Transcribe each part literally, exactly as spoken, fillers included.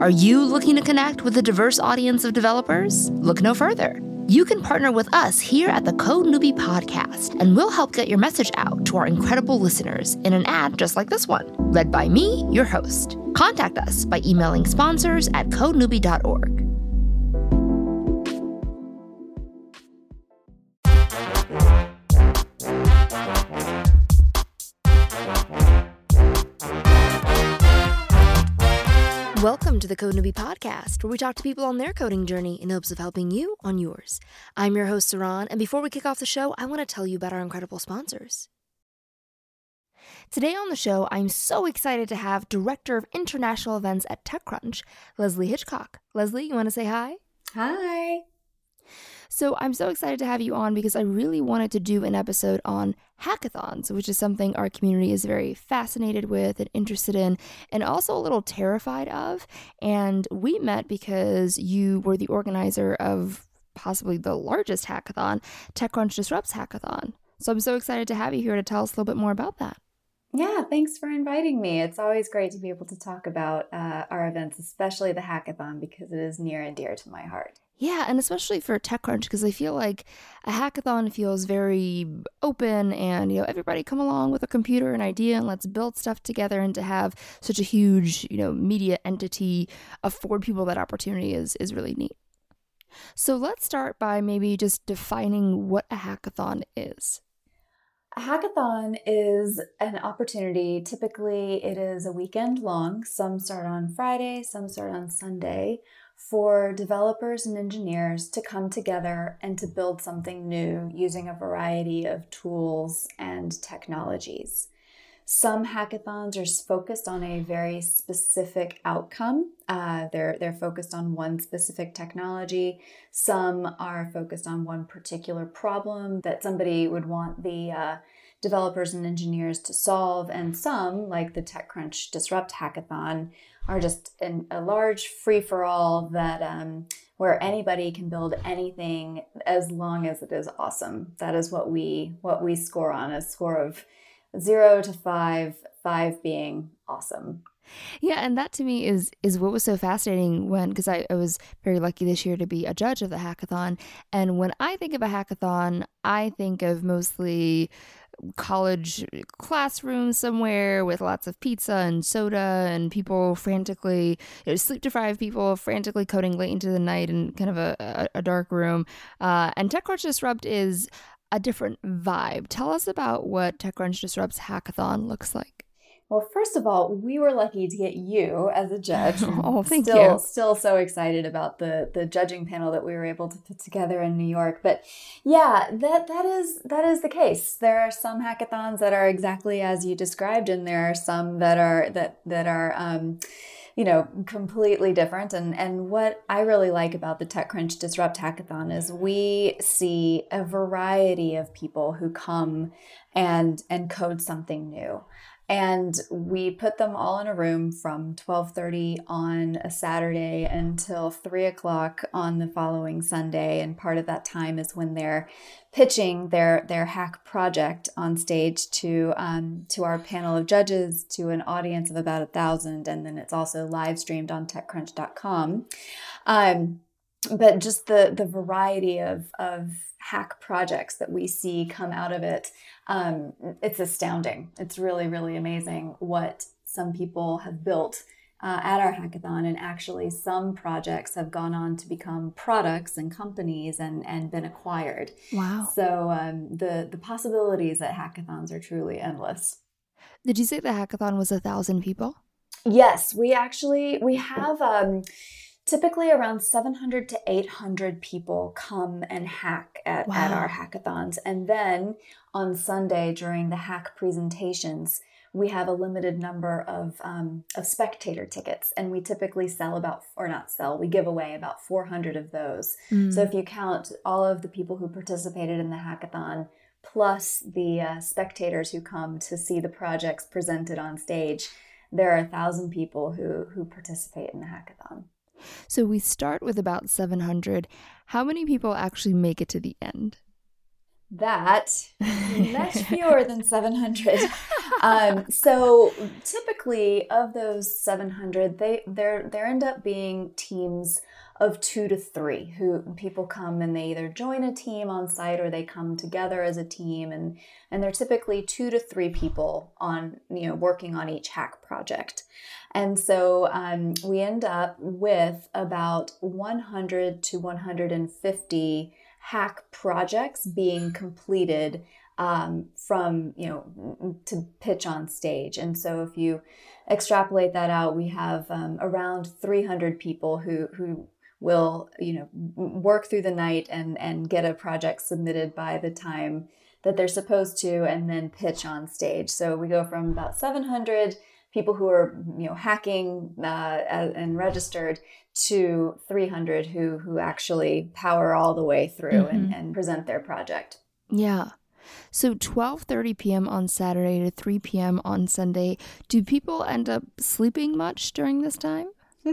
Are you looking to connect with a diverse audience of developers? Look no further. You can partner with us here at the Code Newbie Podcast, and we'll help get your message out to our incredible listeners in an ad just like this one, read by me, your host. Contact us by emailing sponsors at code newbie dot org. Welcome to the Code Newbie Podcast, where we talk to people on their coding journey in hopes of helping you on yours. I'm your host, Saran, and before we kick off the show, I want to tell you about our incredible sponsors. Today on the show, I'm so excited to have Director of International Events at TechCrunch, Leslie Hitchcock. Leslie, you want to say hi? Hi. So I'm so excited to have you on because I really wanted to do an episode on hackathons, which is something our community is very fascinated with and interested in, and also a little terrified of. And we met because you were the organizer of possibly the largest hackathon, TechCrunch Disrupts Hackathon. So I'm so excited to have you here to tell us a little bit more about that. Yeah, thanks for inviting me. It's always great to be able to talk about uh, our events, especially the hackathon, because it is near and dear to my heart. Yeah, and especially for TechCrunch, because I feel like a hackathon feels very open and, you know, everybody come along with a computer and idea and let's build stuff together, and to have such a huge, you know, media entity afford people that opportunity is, is really neat. So let's start by maybe just defining what a hackathon is. A hackathon is an opportunity. Typically, it is a weekend long. Some start on Friday, some start on Sunday, for developers and engineers to come together and to build something new using a variety of tools and technologies. Some hackathons are focused on a very specific outcome. Uh, they're, they're focused on one specific technology. Some are focused on one particular problem that somebody would want the uh, developers and engineers to solve. And some, like the TechCrunch Disrupt Hackathon, are just an, a large free-for-all that um, where anybody can build anything as long as it is awesome. That is what we what we score on, a score of zero to five, five being awesome. Yeah, and that to me is is what was so fascinating when, because I, I was very lucky this year to be a judge of the hackathon. And when I think of a hackathon, I think of mostly college classrooms somewhere with lots of pizza and soda and people frantically, you know, sleep deprived people frantically coding late into the night in kind of a, a, a dark room. Uh, and TechCrunch Disrupt is a different vibe. Tell us about what TechCrunch Disrupts Hackathon looks like. Well, first of all, we were lucky to get you as a judge. Oh, thank still, you. Still so excited about the, the judging panel that we were able to put together in New York. But yeah, that that is that is the case. There are some hackathons that are exactly as you described, and there are some that are that that are um, you know, completely different. And and what I really like about the TechCrunch Disrupt Hackathon is we see a variety of people who come and and code something new. And we put them all in a room from twelve thirty on a Saturday until three o'clock on the following Sunday. And part of that time is when they're pitching their, their hack project on stage to um, to our panel of judges, to an audience of about a thousand. And then it's also live streamed on TechCrunch dot com. Um, but just the, the variety of, of hack projects that we see come out of it, um, it's astounding. It's really, really amazing what some people have built uh, at our hackathon. And actually some projects have gone on to become products and companies and, and been acquired. Wow. So um, the, the possibilities at hackathons are truly endless. Did you say the hackathon was a thousand people? Yes, we actually, we have... Um, Typically around seven hundred to eight hundred people come and hack at, wow. at our hackathons. And then on Sunday during the hack presentations, we have a limited number of um, of spectator tickets. And we typically sell about, or not sell, we give away about four hundred of those. Mm. So if you count all of the people who participated in the hackathon, plus the uh, spectators who come to see the projects presented on stage, there are a thousand people who who participate in the hackathon. So we start with about seven hundred. How many people actually make it to the end? that, much fewer than seven hundred. Um, so typically of those seven hundred, they there there end up being teams of two to three who people come and they either join a team on site or they come together as a team, and and they're typically two to three people on, you know, working on each hack project. And so um, we end up with about one hundred to one hundred fifty hack projects being completed um, from, you know, to pitch on stage. And so if you extrapolate that out, we have um, around three hundred people who who will, you know, work through the night and and get a project submitted by the time that they're supposed to, and then pitch on stage. So we go from about seven hundred people who are, you know, hacking uh, and registered to three hundred who who actually power all the way through mm-hmm. and, and present their project. Yeah. So twelve thirty p.m. on Saturday to three p.m. on Sunday. Do people end up sleeping much during this time?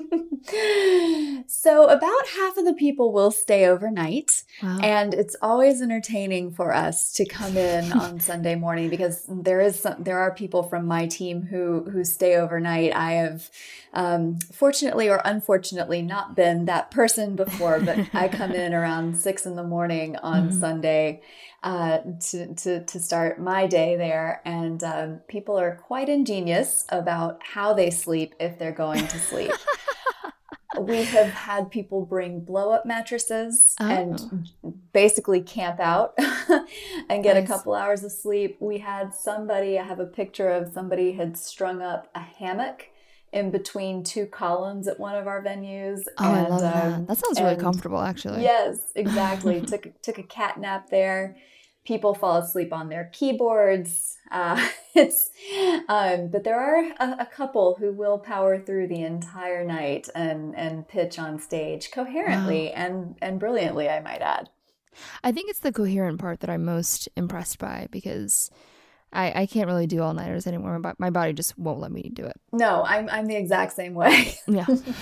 So about half of the people will stay overnight. Wow. And it's always entertaining for us to come in on Sunday morning, because there is some, there are people from my team who who stay overnight. I have um, fortunately or unfortunately not been that person before, but I come in around six in the morning on mm-hmm. Sunday uh, to, to, to start my day there. And um, people are quite ingenious about how they sleep if they're going to sleep. We have had people bring blow-up mattresses oh. and basically camp out and get nice. a couple hours of sleep. We had somebody, I have a picture of somebody had strung up a hammock in between two columns at one of our venues. Oh, and, I love that. Um, that sounds really comfortable, actually. Yes, exactly. took took a cat nap there. People fall asleep on their keyboards. Uh, it's, um, but there are a, a couple who will power through the entire night and, and pitch on stage coherently wow. and, and brilliantly, I might add. I think it's the coherent part that I'm most impressed by, because I, I can't really do all-nighters anymore. My, my body just won't let me do it. No, I'm I'm the exact same way. Yeah.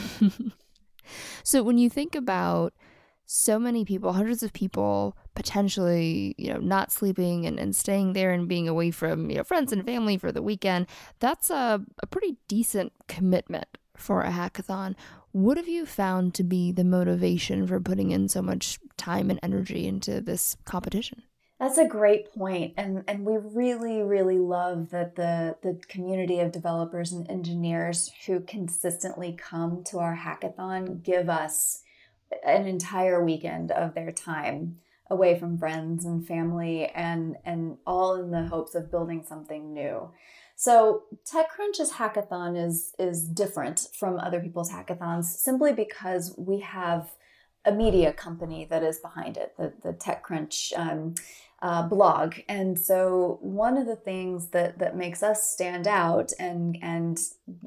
So when you think about so many people, hundreds of people potentially, you know, not sleeping and, and staying there and being away from, you know, friends and family for the weekend, that's a, a pretty decent commitment for a hackathon. What have you found to be the motivation for putting in so much time and energy into this competition? That's a great point. And and we really, really love that the, the community of developers and engineers who consistently come to our hackathon give us an entire weekend of their time away from friends and family, and, and all in the hopes of building something new. So TechCrunch's hackathon is, is different from other people's hackathons simply because we have a media company that is behind it, the, the TechCrunch um, uh, blog. And so one of the things that, that makes us stand out and, and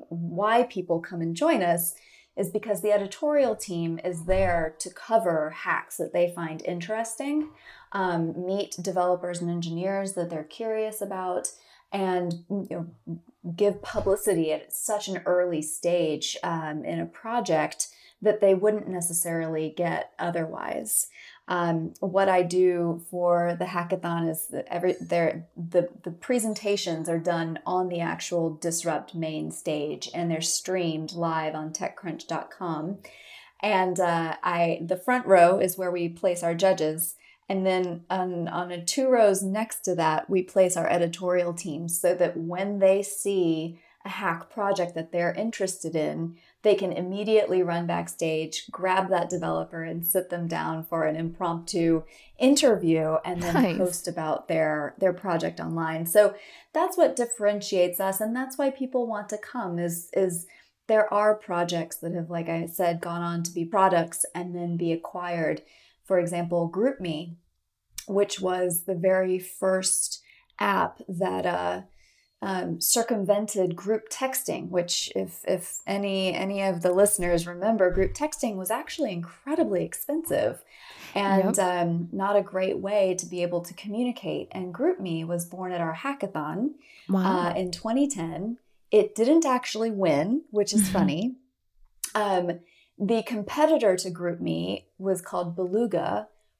why people come and join us is because the editorial team is there to cover hacks that they find interesting, um, meet developers and engineers that they're curious about, and you know, give publicity at such an early stage um, in a project that they wouldn't necessarily get otherwise. Um, what I do for the hackathon is that every there the the presentations are done on the actual Disrupt main stage, and they're streamed live on TechCrunch dot com. And uh, I the front row is where we place our judges, and then on on a two rows next to that we place our editorial team, so that when they see a hack project that they're interested in, they can immediately run backstage, grab that developer, and sit them down for an impromptu interview, and then nice. post about their, their project online. So that's what differentiates us, and that's why people want to come, is, is there are projects that have, like I said, gone on to be products and then be acquired. For example, GroupMe, which was the very first app that uh, Um, circumvented group texting, which if if any any of the listeners remember, group texting was actually incredibly expensive and yep. um, not a great way to be able to communicate. And GroupMe was born at our hackathon wow. uh, in twenty ten. It didn't actually win, which is funny. um, the competitor to GroupMe was called Beluga,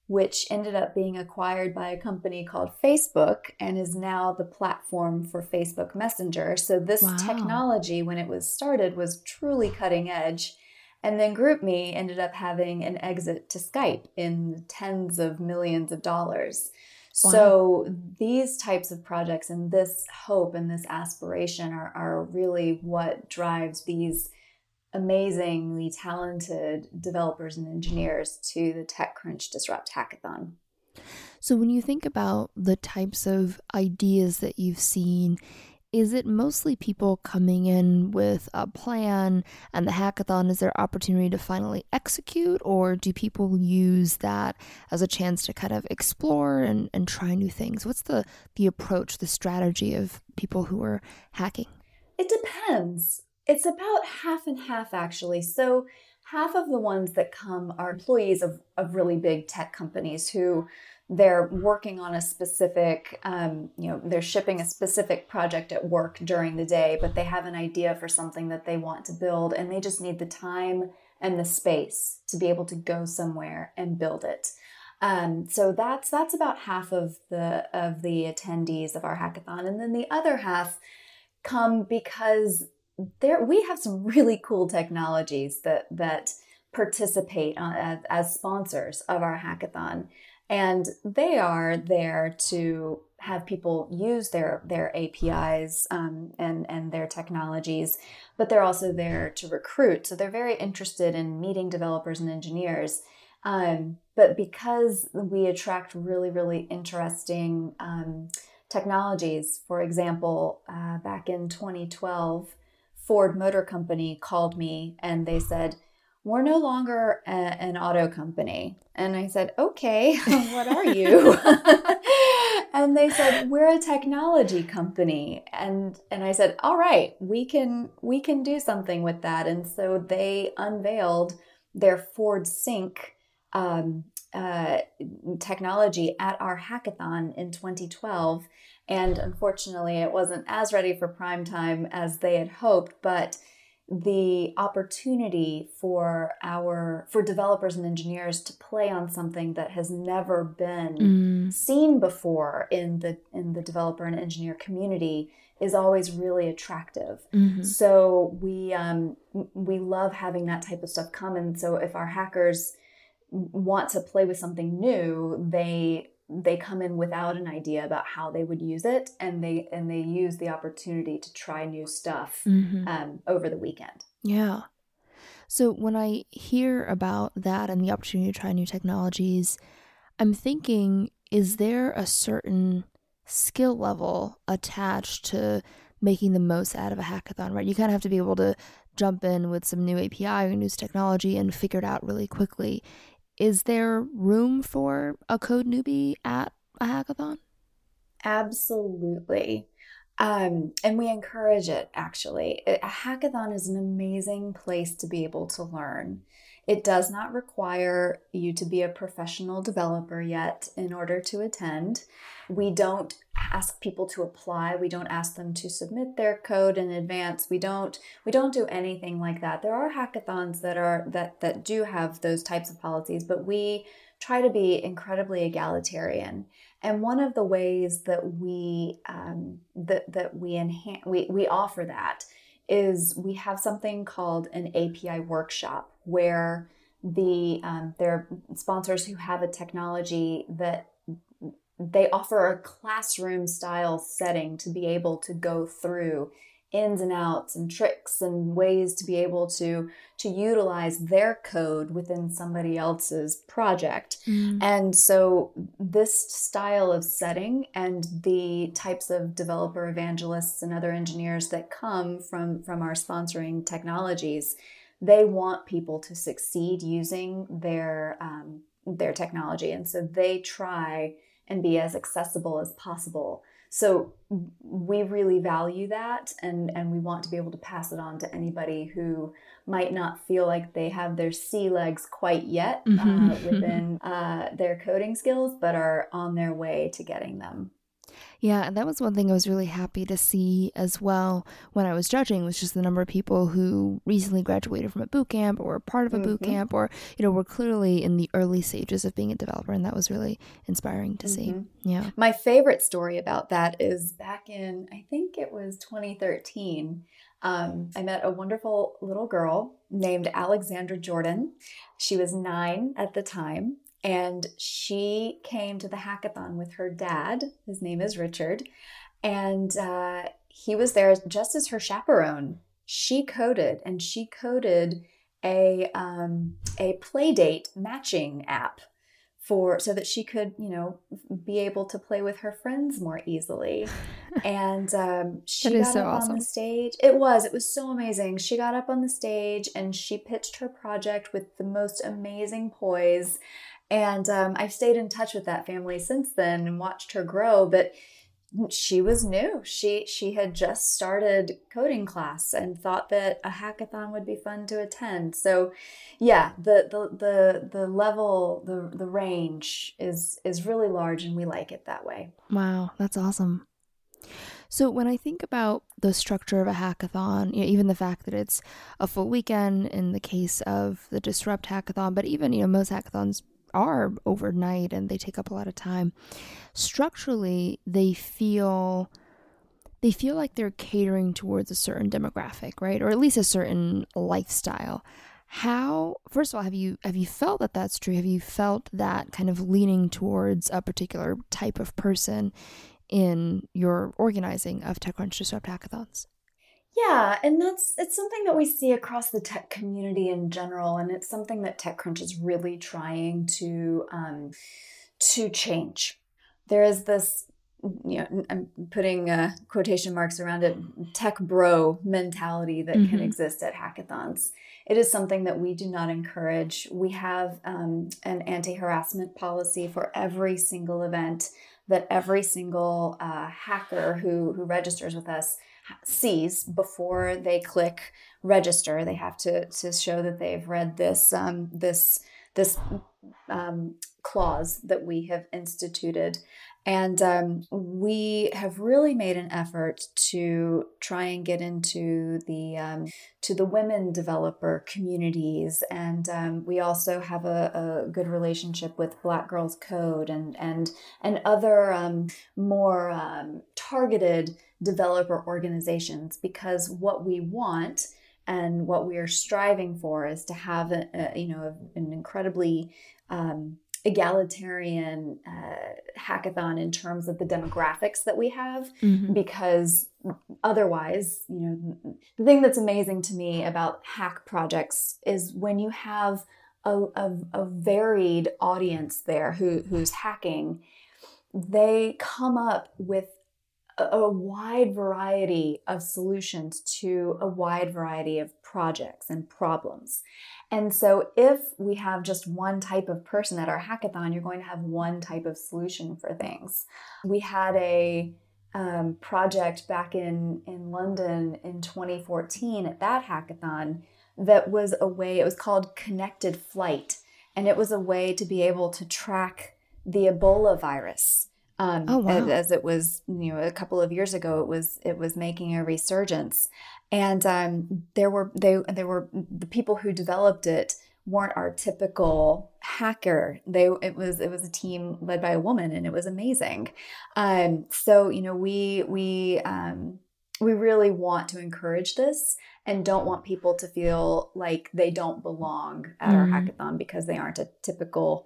which ended up being acquired by a company called Facebook and is now the platform for Facebook Messenger. So this Wow. technology, when it was started, was truly cutting edge. And then GroupMe ended up having an exit to Skype in tens of millions of dollars. Wow. So these types of projects and this hope and this aspiration are, are really what drives these amazingly talented developers and engineers to the TechCrunch Disrupt Hackathon. So when you think about the types of ideas that you've seen, is it mostly people coming in with a plan and the hackathon is their opportunity to finally execute, or do people use that as a chance to kind of explore and, and try new things? What's the, the approach, the strategy of people who are hacking? It depends. It's about half and half, actually. So half of the ones that come are employees of, of really big tech companies who they're working on a specific, um, you know, they're shipping a specific project at work during the day, but they have an idea for something that they want to build, and they just need the time and the space to be able to go somewhere and build it. Um, so that's that's about half of the of the attendees of our hackathon, and then the other half come because there we have some really cool technologies that that participate on, as, as sponsors of our hackathon, and they are there to have people use their their A P Is um, and and their technologies, but they're also there to recruit. So they're very interested in meeting developers and engineers. Um, but because we attract really really interesting um, technologies, for example, uh, back in twenty twelve. Ford Motor Company called me and they said, "We're no longer a, an auto company." And I said, "Okay, what are you?" And they said, "We're a technology company." And and I said, "All right, we can we can do something with that." And so they unveiled their Ford Sync um, uh, technology at our hackathon in twenty twelve. And unfortunately, it wasn't as ready for prime time as they had hoped, but the opportunity for our for developers and engineers to play on something that has never been mm. seen before in the in the developer and engineer community is always really attractive. Mm-hmm. So we um, we love having that type of stuff come. And so if our hackers want to play with something new, they they come in without an idea about how they would use it, and they and they use the opportunity to try new stuff mm-hmm. um, over the weekend. Yeah. So when I hear about that and the opportunity to try new technologies, I'm thinking, is there a certain skill level attached to making the most out of a hackathon, right? You kind of have to be able to jump in with some new A P I or new technology and figure it out really quickly. Is there room for a code newbie at a hackathon? Absolutely. Um, and we encourage it, actually. A hackathon is an amazing place to be able to learn. It does not require you to be a professional developer yet in order to attend. We don't ask people to apply. We don't ask them to submit their code in advance. We don't we don't do anything like that. There are hackathons that are that that do have those types of policies, but we try to be incredibly egalitarian. And one of the ways that we um, that that we enhance we we offer that is we have something called an A P I workshop, where the um, there are sponsors who have a technology that they offer a classroom style setting to be able to go through ins and outs and tricks and ways to be able to to utilize their code within somebody else's project. Mm. And so this style of setting and the types of developer evangelists and other engineers that come from from our sponsoring technologies, they want people to succeed using their um, their technology, and so they try and be as accessible as possible. So we really value that, and, and we want to be able to pass it on to anybody who might not feel like they have their sea legs quite yet mm-hmm. uh, within uh, their coding skills, but are on their way to getting them. Yeah, and that was one thing I was really happy to see as well when I was judging, was just the number of people who recently graduated from a boot camp or were part of a boot Mm-hmm. camp, or, you know, were clearly in the early stages of being a developer. And that was really inspiring to see. Mm-hmm. Yeah. My favorite story about that is back in, I think it was twenty thirteen. Um, I met a wonderful little girl named Alexandra Jordan. She was nine at the time, and she came to the hackathon with her dad. His name is Richard, and uh, he was there just as her chaperone. She coded, and she coded a um, a Playdate matching app for so that she could, you know, be able to play with her friends more easily. And um, she got so up awesome. on the stage. It was, it was so amazing. She got up on the stage and she pitched her project with the most amazing poise. And um, I've stayed in touch with that family since then and watched her grow. But she was new. She she had just started coding class and thought that a hackathon would be fun to attend. So yeah, the the the the level, the the range is is really large, and we like it that way. Wow, that's awesome. So when I think about the structure of a hackathon, you know, even the fact that it's a full weekend in the case of the Disrupt hackathon, but even, you know, most hackathons are overnight and they take up a lot of time. Structurally, they feel they feel like they're catering towards a certain demographic, right? Or at least a certain lifestyle. How, first of all, have you have you felt that that's true? Have you felt that kind of leaning towards a particular type of person in your organizing of TechCrunch Disrupt hackathons? Yeah, and that's it's something that we see across the tech community in general, and it's something that TechCrunch is really trying to um, to change. There is this, you know, I'm putting uh, quotation marks around it, tech bro mentality that mm-hmm. can exist at hackathons. It is something that we do not encourage. We have um, an anti-harassment policy for every single event that every single uh, hacker who who registers with us sees before they click register. They have to to show that they've read this um, this this um, clause that we have instituted. And um, we have really made an effort to try and get into the um, to the women developer communities, and um, we also have a, a good relationship with Black Girls Code and and and other um, more um, targeted developer organizations, because what we want and what we are striving for is to have a, a you know an incredibly um, egalitarian uh, hackathon in terms of the demographics that we have, mm-hmm. because otherwise, you know, the thing that's amazing to me about hack projects is when you have a, a, a varied audience there who who's hacking, they come up with a, a wide variety of solutions to a wide variety of projects and problems. And so if we have just one type of person at our hackathon, you're going to have one type of solution for things. We had a um, project back in, in London in twenty fourteen at that hackathon that was a way, it was called Connected Flight. And it was a way to be able to track the Ebola virus. Um, oh, wow. as, as it was, you know, a couple of years ago, it was it was making a resurgence, and um, there were they there were the people who developed it weren't our typical hacker. They it was it was a team led by a woman, and it was amazing. Um, so you know, we we um, we really want to encourage this and don't want people to feel like they don't belong at mm. our hackathon because they aren't a typical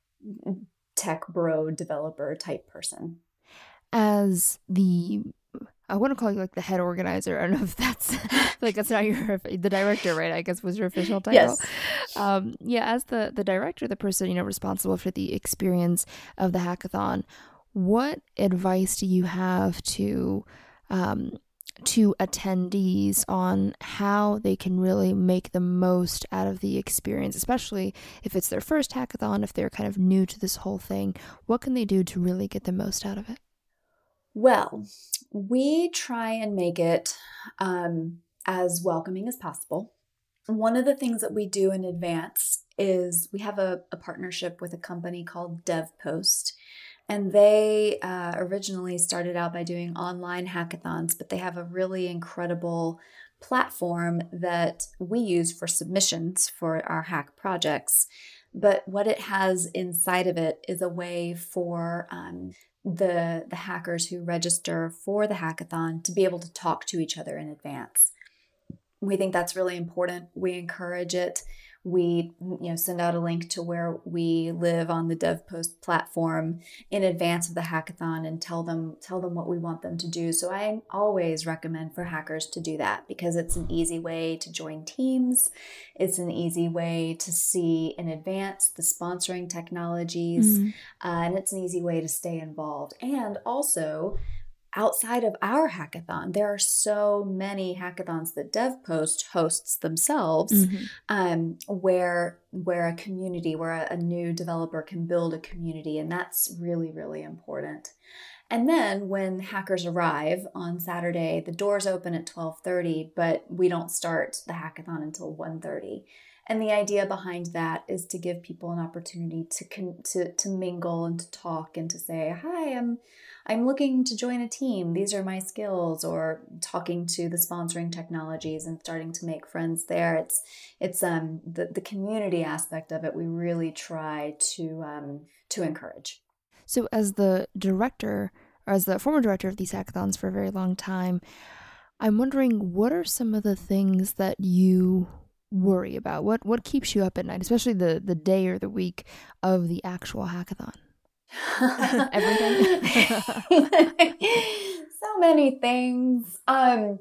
tech bro developer type person. As the, I want to call you like the head organizer. I don't know if that's like that's not your the director, right? I guess was your official title. Yes. Um, yeah, as the the director, the person you know responsible for the experience of the hackathon, what advice do you have to um, to attendees on how they can really make the most out of the experience, especially if it's their first hackathon, if they're kind of new to this whole thing? What can they do to really get the most out of it? Well, we try and make it um, as welcoming as possible. One of the things that we do in advance is we have a, a partnership with a company called DevPost. And they uh, originally started out by doing online hackathons, but they have a really incredible platform that we use for submissions for our hack projects. But what it has inside of it is a way for um, the, the hackers who register for the hackathon to be able to talk to each other in advance. We think that's really important. We encourage it. We, you know, send out a link to where we live on the DevPost platform in advance of the hackathon and tell them tell them what we want them to do. So I always recommend for hackers to do that because it's an easy way to join teams. It's an easy way to see in advance the sponsoring technologies, mm-hmm. uh, and it's an easy way to stay involved. And also, outside of our hackathon, there are so many hackathons that DevPost hosts themselves, mm-hmm. um, where where a community, where a, a new developer can build a community, and that's really, really important. And then when hackers arrive on Saturday, the doors open at twelve thirty, but we don't start the hackathon until one thirty. And the idea behind that is to give people an opportunity to con- to to mingle and to talk and to say, "Hi, I'm I'm looking to join a team. These are my skills," or talking to the sponsoring technologies and starting to make friends there. It's it's um the, the community aspect of it we really try to um to encourage. So as the director, or as the former director of these hackathons for a very long time, I'm wondering, what are some of the things that you worry about? What what keeps you up at night, especially the, the day or the week of the actual hackathon? Everything. So many things. Um,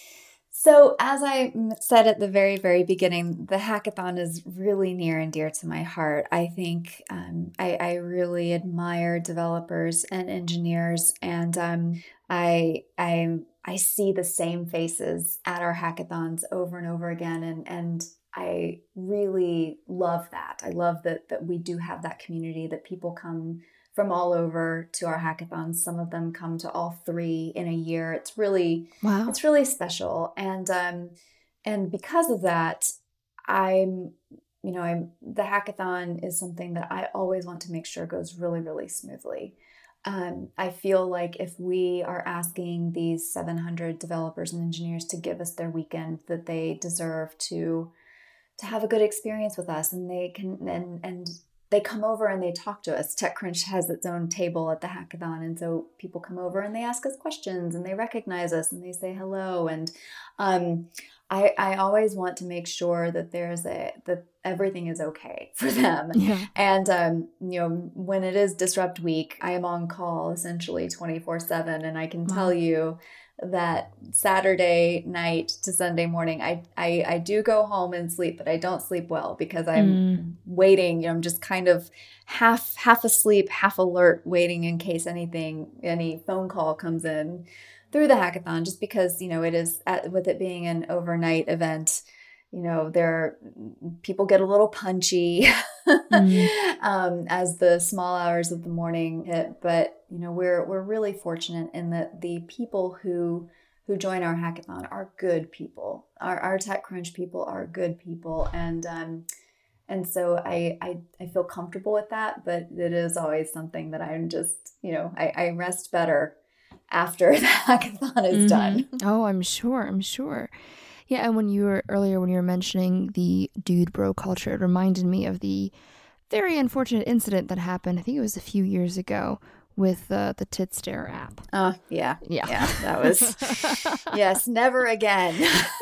so as I said at the very, very beginning, the hackathon is really near and dear to my heart. I think um, I, I really admire developers and engineers, and um, I I I see the same faces at our hackathons over and over again, and and I really love that. I love that that we do have that community, that people come from all over to our hackathons. Some of them come to all three in a year. It's really, wow. It's really special. And, um, and because of that, I'm, you know, I'm, the hackathon is something that I always want to make sure goes really, really smoothly. Um, I feel like if we are asking these seven hundred developers and engineers to give us their weekend, that they deserve to, to have a good experience with us, and they can, and, and, they come over and they talk to us. TechCrunch has its own table at the hackathon. And so people come over and they ask us questions and they recognize us and they say hello. And um, I, I always want to make sure that there's a, that everything is okay for them. Yeah. And, um, you know, when it is Disrupt Week, I am on call essentially twenty-four seven. And I can wow. tell you that Saturday night to Sunday morning, I, I, I do go home and sleep, but I don't sleep well because I'm mm. waiting. You know, I'm just kind of half half asleep, half alert, waiting in case anything, any phone call comes in through the hackathon, just because, you know, it is, at, with it being an overnight event, you know, there people get a little punchy mm. um, as the small hours of the morning hit. But, you know, we're we're really fortunate in that the people who who join our hackathon are good people. Our our TechCrunch people are good people, and um, and so I, I I feel comfortable with that. But it is always something that I'm just, you know, I, I rest better after the hackathon is mm-hmm. done. Oh, I'm sure. I'm sure. Yeah, and when you were earlier, when you were mentioning the dude bro culture, it reminded me of the very unfortunate incident that happened, I think it was a few years ago, with uh, the Titstare app. Oh, uh, yeah. Yeah. Yeah, that was, yes, never again.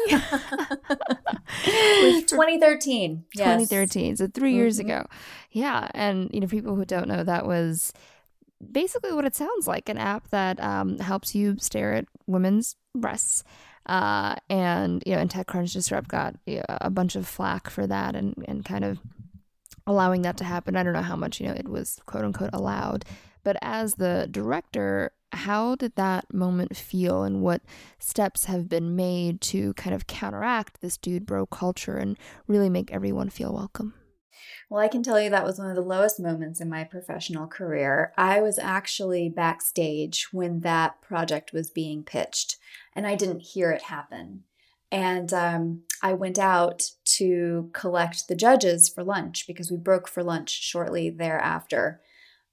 twenty thirteen. Yes. twenty thirteen, so three mm-hmm. years ago. Yeah, and, you know, people who don't know, that was basically what it sounds like, an app that um, helps you stare at women's breasts. Uh, and, you know, and TechCrunch Disrupt got you know, a bunch of flack for that and, and kind of allowing that to happen. I don't know how much, you know, it was quote unquote allowed, but as the director, how did that moment feel, and what steps have been made to kind of counteract this dude bro culture and really make everyone feel welcome? Well, I can tell you that was one of the lowest moments in my professional career. I was actually backstage when that project was being pitched, and I didn't hear it happen. And um, I went out to collect the judges for lunch because we broke for lunch shortly thereafter.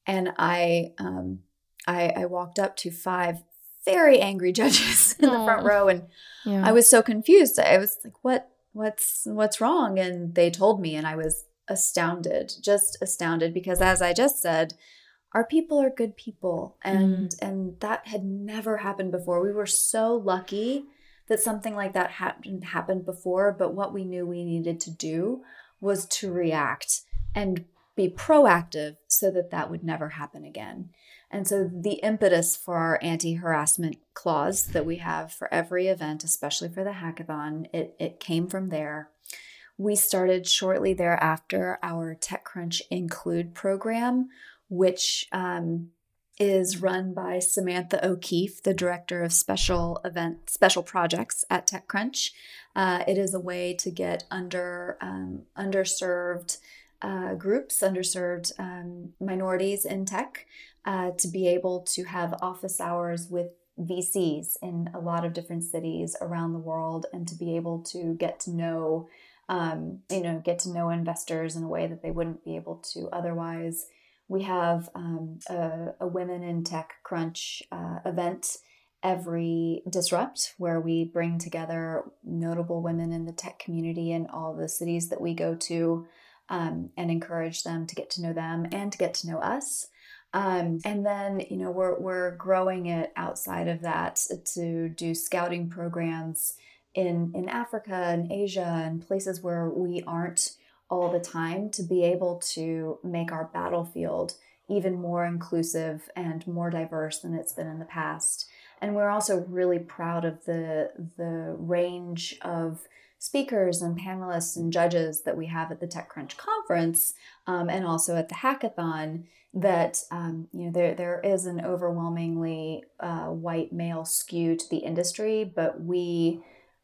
And I, um, I, I walked up to five very angry judges in the Aw. front row, and Yeah. I was so confused. I was like, "What? What's what's wrong?" And they told me, and I was astounded, just astounded, because as I just said, our people are good people, and mm. and that had never happened before. We were so lucky that something like that hadn't happened before. But what we knew we needed to do was to react and be proactive so that that would never happen again. And so the impetus for our anti-harassment clause that we have for every event, especially for the hackathon, it, it came from there. We started shortly thereafter our TechCrunch Include program, which um, is run by Samantha O'Keefe, the director of special event, special projects at TechCrunch. Uh, it is a way to get under um, underserved uh, groups, underserved um, minorities in tech, uh, to be able to have office hours with V Cs in a lot of different cities around the world, and to be able to get to know, um, you know, get to know investors in a way that they wouldn't be able to otherwise. We have um, a, a Women in Tech Crunch uh, event every Disrupt, where we bring together notable women in the tech community in all the cities that we go to, um, and encourage them to get to know them and to get to know us. Um, and then, you know, we're we're growing it outside of that to do scouting programs in in Africa and Asia and places where we aren't all the time, to be able to make our battlefield even more inclusive and more diverse than it's been in the past. And we're also really proud of the the range of speakers and panelists and judges that we have at the TechCrunch conference, um, and also at the hackathon. That um, you know, there there is an overwhelmingly uh, white male skew to the industry, but we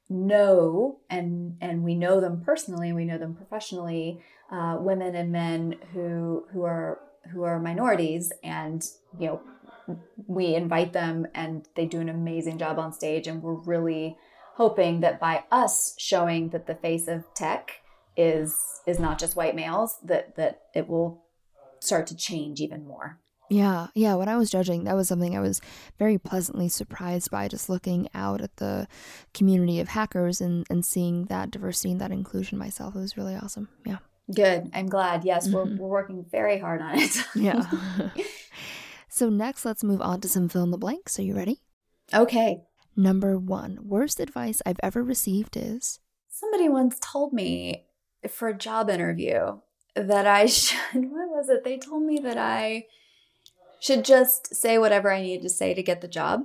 know, and and we know them personally, we know them professionally, uh, women and men who who are who are minorities, and you know, we invite them and they do an amazing job on stage, and we're really hoping that by us showing that the face of tech is is not just white males, that that it will start to change even more. Yeah, yeah. When I was judging, that was something I was very pleasantly surprised by, just looking out at the community of hackers and, and seeing that diversity and that inclusion myself. It was really awesome. Yeah. Good. I'm glad. Yes, Mm-hmm. we're we're working very hard on it. Yeah. So next, let's move on to some fill in the blanks. Are you ready? Okay. Number one, worst advice I've ever received is? Somebody once told me for a job interview that I should, what was it? They told me that I should just say whatever I needed to say to get the job.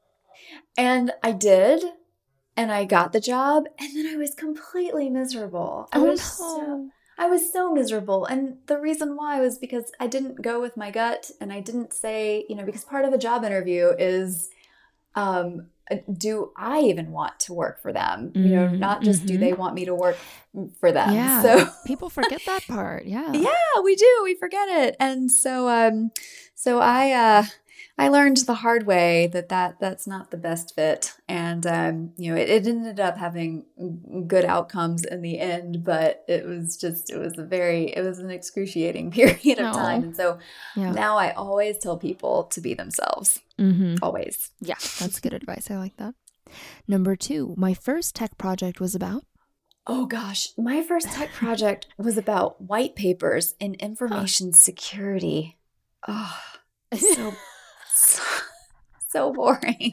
And I did. And I got the job. And then I was completely miserable. I Oh, was no. so, I was so miserable. And the reason why was because I didn't go with my gut, and I didn't say, you know, because part of a job interview is, um, do I even want to work for them? You know, not just mm-hmm. do they want me to work for them. Yeah. So people forget that part. Yeah. yeah, we do. We forget it. And so, um, so I, uh, I learned the hard way that, that that's not the best fit. And, um, you know, it, it ended up having good outcomes in the end, but it was just, it was a very, it was an excruciating period of Aww. time. And so Yeah. now I always tell people to be themselves. Mm-hmm. Always. Yeah, that's good advice. I like that. Number two, my first tech project was about? Oh gosh, my first tech project was about white papers in information security. Oh, so, so, so boring.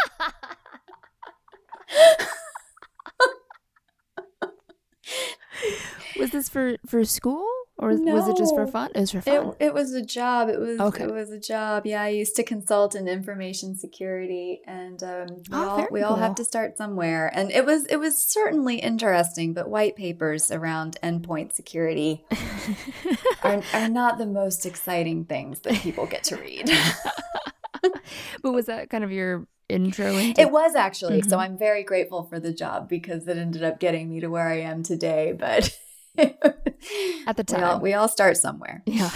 Was this for, for school? Or No. was it just for fun? It was for fun. It, it was a job. It was Okay. it was a job. Yeah, I used to consult in information security, and um, we Oh, all very we all cool. have to start somewhere. And it was it was certainly interesting, but white papers around endpoint security are are not the most exciting things that people get to read. But was that kind of your intro into It was actually. Mhm. So I'm very grateful for the job, because it ended up getting me to where I am today. But at the we time? all, we all start somewhere. Yeah.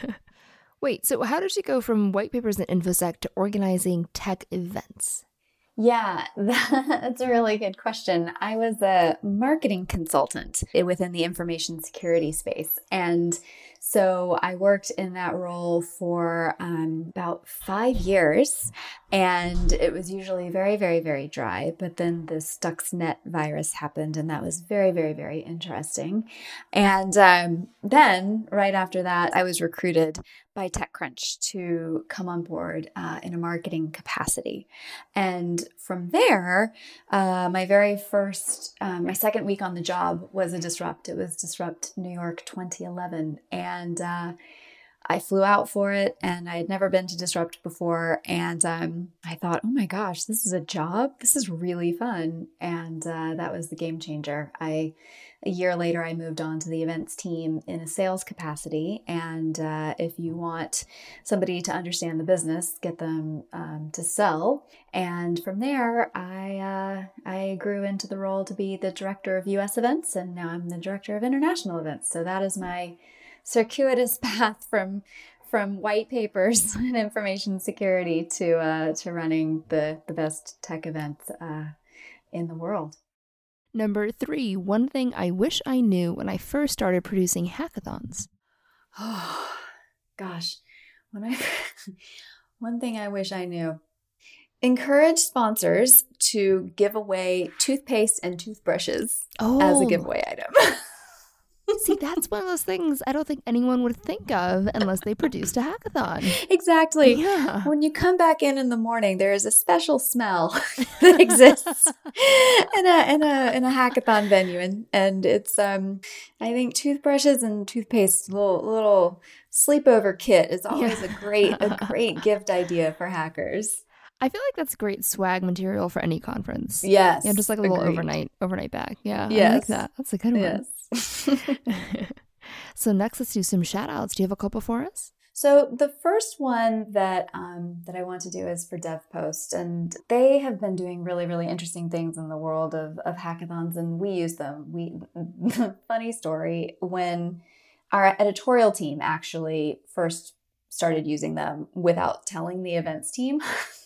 Wait, so how did you go from white papers and InfoSec to organizing tech events? Yeah, that's a really good question. I was a marketing consultant within the information security space. And so I worked in that role for um, about five years. And it was usually very, very, very dry. But then the Stuxnet virus happened, and that was very, very, very interesting. And um, then right after that, I was recruited by TechCrunch to come on board uh, in a marketing capacity. And from there, uh, my very first, um, my second week on the job was a Disrupt. It was Disrupt New York twenty eleven. And uh, I flew out for it, and I had never been to Disrupt before. And um, I thought, oh my gosh, this is a job. This is really fun. And uh, that was the game changer. I A year later, I moved on to the events team in a sales capacity. And uh, if you want somebody to understand the business, get them um, to sell. And from there, I uh, I grew into the role to be the director of U S events, and now I'm the director of international events. So that is my circuitous path from from white papers and information security to uh, to running the the best tech events uh, in the world. Number three, one thing I wish I knew when I first started producing hackathons. Oh, gosh. When I one thing I wish I knew. Encourage sponsors to give away toothpaste and toothbrushes oh. as a giveaway item. See, that's one of those things I don't think anyone would think of unless they produced a hackathon. Exactly. Yeah. When you come back in in the morning, there is a special smell that exists in a in a in a hackathon venue, and and it's um I think toothbrushes and toothpaste, little little sleepover kit is always yeah. a great a great gift idea for hackers. I feel like that's great swag material for any conference. Yes. Yeah, just like a little agreed. overnight overnight bag. Yeah. Yes. I like that. That's a good one. Yes. So next, let's do some shout outs. Do you have a couple for us? So the first one that um, that I want to do is for DevPost, and they have been doing really, really interesting things in the world of, of hackathons, and we use them. We funny story, when our editorial team actually first started using them without telling the events team.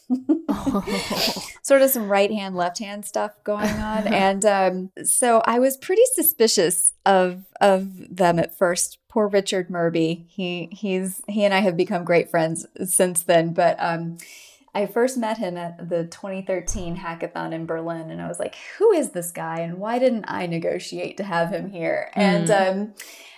Oh. Sort of some right hand, left hand stuff going on. And um, so I was pretty suspicious of of them at first. Poor Richard Murby. He he's he and I have become great friends since then. But um, I first met him at the twenty thirteen hackathon in Berlin, and I was like, who is this guy, and why didn't I negotiate to have him here? Mm. And um,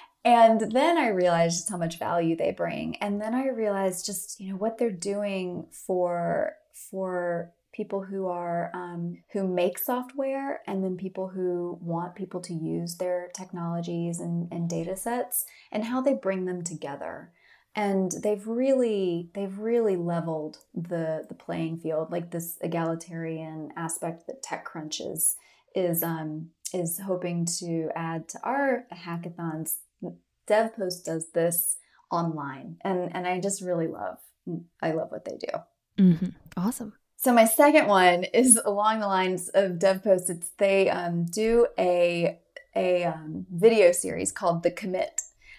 And then I realized just how much value they bring. And then I realized just, you know, what they're doing for for people who are um, who make software, and then people who want people to use their technologies and, and data sets, and how they bring them together. And they've really they've really leveled the the playing field, like this egalitarian aspect that TechCrunch is is um is hoping to add to our hackathons. DevPost does this online, and and I just really love I love what they do. Mm-hmm. Awesome. So my second one is along the lines of DevPost. It's they um, do a a um, video series called The Commit,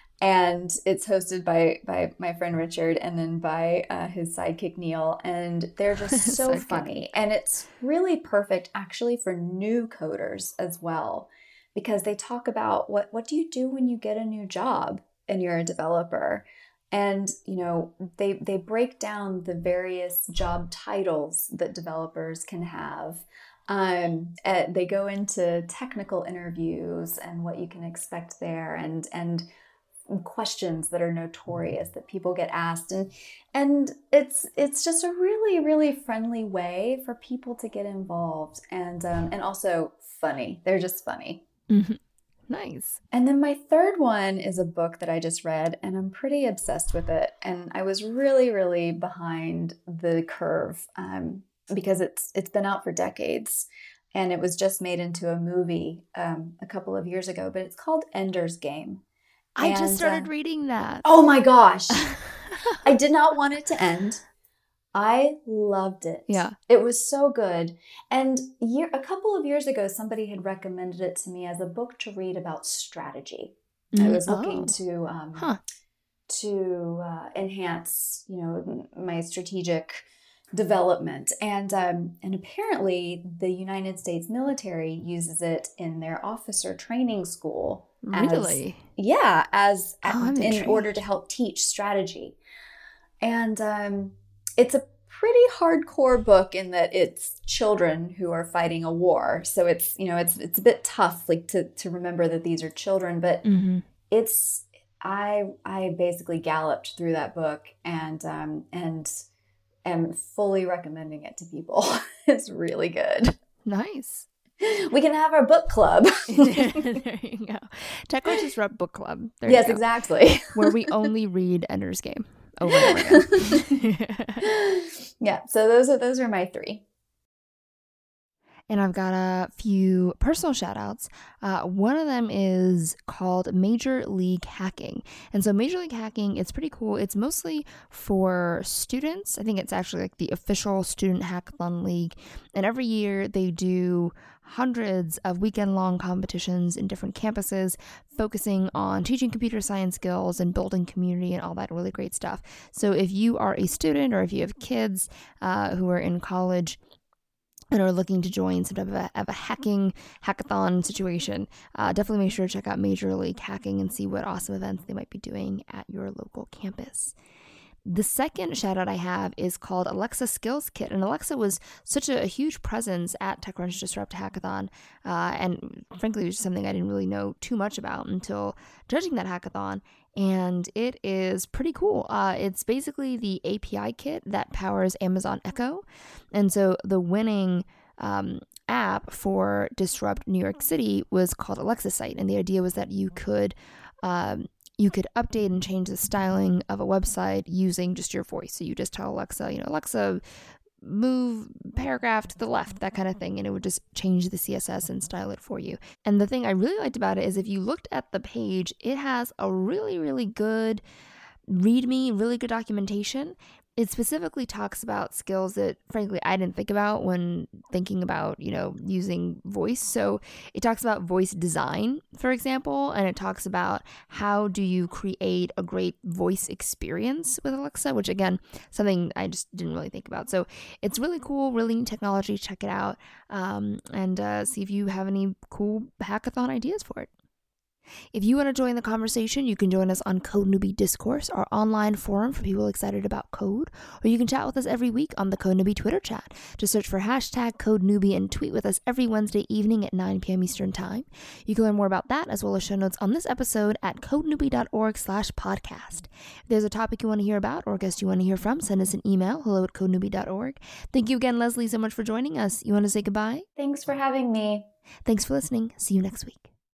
and it's hosted by by my friend Richard, and then by uh, his sidekick Neil, and they're just so funny, and it's really perfect actually for new coders as well. Because they talk about what, what do you do when you get a new job and you're a developer? And, you know, they they break down the various job titles that developers can have. Um, they go into technical interviews and what you can expect there, and and questions that are notorious that people get asked. And and it's it's just a really, really friendly way for people to get involved, and um, and also funny. They're just funny. Mm-hmm. Nice. And then my third one is a book that I just read, and I'm pretty obsessed with it. And I was really, really behind the curve um, because it's it's been out for decades, and it was just made into a movie um, a couple of years ago. But it's called Ender's Game. I and, just started uh, reading that. Oh my gosh! I did not want it to end. I loved it. Yeah. It was so good. And year, a couple of years ago, somebody had recommended it to me as a book to read about strategy. Mm, I was looking oh. to um, huh. to uh, enhance, you know, my strategic development. And um, and apparently the United States military uses it in their officer training school. Really? As, yeah, as Oh, I'm in intrigued. order to help teach strategy. And um, it's a pretty hardcore book in that it's children who are fighting a war. So it's, you know, it's it's a bit tough like to to remember that these are children, but Mm-hmm. it's I I basically galloped through that book and um and am fully recommending it to people. It's really good. Nice. We can have our book club. There you go. TechCrunch Disrupt Book Club. There Yes, you go. exactly. Where we only read Ender's Game over and over again. Yeah, so those are those are my three. And I've got a few personal shout outs. Uh, one of them is called Major League Hacking. And so Major League Hacking, it's pretty cool. It's mostly for students. I think it's actually like the official student hackathon league. And every year they do hundreds of weekend-long competitions in different campuses, focusing on teaching computer science skills and building community and all that really great stuff. So if you are a student or if you have kids uh, who are in college and are looking to join some type of a, of a hacking hackathon situation, uh, definitely make sure to check out Major League Hacking and see what awesome events they might be doing at your local campus. The second shout out I have is called Alexa Skills Kit. And Alexa was such a, a huge presence at TechCrunch Disrupt Hackathon. Uh, and frankly, it was just something I didn't really know too much about until judging that hackathon. And it is pretty cool. Uh, it's basically the A P I kit that powers Amazon Echo. And so the winning um, app for Disrupt New York City was called Alexa Site. And the idea was that you could um, you could update and change the styling of a website using just your voice. So you just tell Alexa, you know, Alexa, move paragraph to the left, that kind of thing. And it would just change the C S S and style it for you. And the thing I really liked about it is if you looked at the page, it has a really, really good README, really good documentation. It specifically talks about skills that, frankly, I didn't think about when thinking about, you know, using voice. So it talks about voice design, for example, and it talks about how do you create a great voice experience with Alexa, which, again, something I just didn't really think about. So it's really cool, really neat technology. Check it out um, and uh, see if you have any cool hackathon ideas for it. If you want to join the conversation, you can join us on Code Newbie Discourse, our online forum for people excited about code, or you can chat with us every week on the Code Newbie Twitter chat. Just search for hashtag Code Newbie and tweet with us every Wednesday evening at nine p.m. Eastern Time. You can learn more about that as well as show notes on this episode at codenewbie.org slash podcast. If there's a topic you want to hear about or a guest you want to hear from, send us an email, hello at codenewbie dot org. Thank you again, Leslie, so much for joining us. You want to say goodbye? Thanks for having me. Thanks for listening. See you next week.